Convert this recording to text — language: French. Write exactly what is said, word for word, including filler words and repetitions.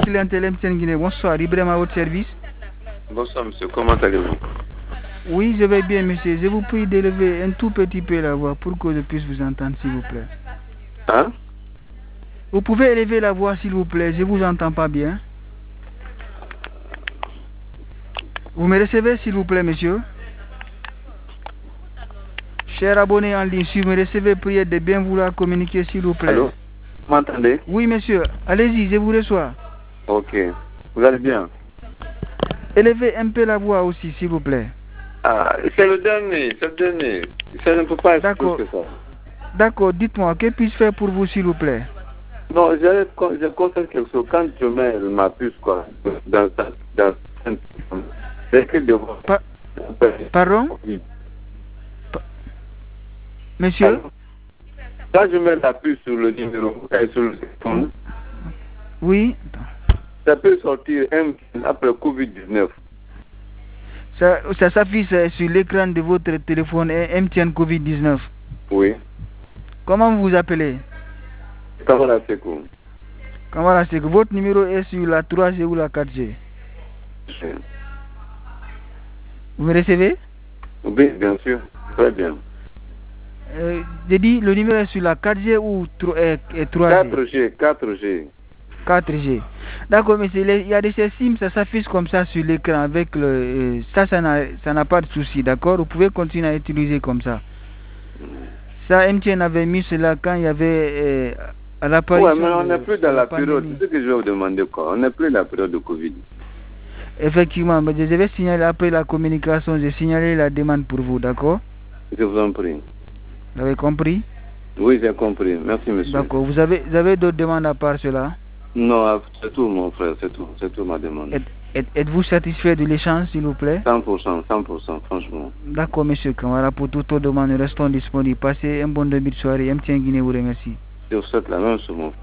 clientèle M T N Guinée. Bonsoir, Ibrahim à votre service. Bonsoir monsieur, comment allez-vous? Oui, je vais bien monsieur. Je vous prie d'élever un tout petit peu la voix pour que je puisse vous entendre s'il vous plaît. Hein? Vous pouvez élever la voix s'il vous plaît, je vous entends pas bien. Vous me recevez s'il vous plaît monsieur? Cher abonné en ligne, si vous me recevez, priez de bien vouloir communiquer s'il vous plaît. Allô? Vous m'entendez? Oui monsieur, allez-y, je vous reçois. Ok, vous allez bien? Élevez un peu la voix aussi s'il vous plaît. Ah, c'est le dernier, c'est le dernier. Ça ne peut pas être plus que ça. D'accord, dites-moi, que puis-je faire pour vous s'il vous plaît? Non, je, je constate quelque chose. Quand je mets ma puce, quoi, dans dans j'écris de voir. Pa Pardon? Pa Monsieur? Alors, quand je mets la puce sur le numéro et sur le téléphone, oui, ça peut sortir M après Covid dix-neuf. Ça, ça s'affiche sur l'écran de votre téléphone M T N Covid dix-neuf. Oui. Comment vous vous appelez? Kamara Sekou. Kamara Sekou. Votre numéro est sur la trois G ou la quatre G? Vous me recevez? Oui, bien sûr. Très bien. Euh, J'ai dit, le numéro est sur la quatre G ou trois G? quatre G, quatre G. quatre G. D'accord, monsieur. Il y a des SIM, ça s'affiche comme ça sur l'écran avec le. Euh, ça, ça n'a pas de souci, d'accord? Vous pouvez continuer à utiliser comme ça. Ça, M T N avait mis cela quand il y avait euh, à l'apparition. Oui, mais on n'est plus dans la, la période. Pandémie. C'est ce que je vais vous demander, quoi. On n'est plus dans la période de Covid. Effectivement, mais je vais signaler après la communication, j'ai signalé la demande pour vous, d'accord? Je vous en prie. Vous avez compris? Oui, j'ai compris. Merci, monsieur. D'accord. Vous avez, vous avez d'autres demandes à part cela? Non, c'est tout, mon frère. C'est tout. C'est tout ma demande. Êtes-vous satisfait de l'échange, s'il vous plaît? cent pour cent, cent pour cent, franchement. D'accord, monsieur Kamara. Pour toutes vos demandes, nous restons disponibles. Passez un bon début de soirée. M T N Guinée vous remercie. Je vous souhaite la même chose, mon frère.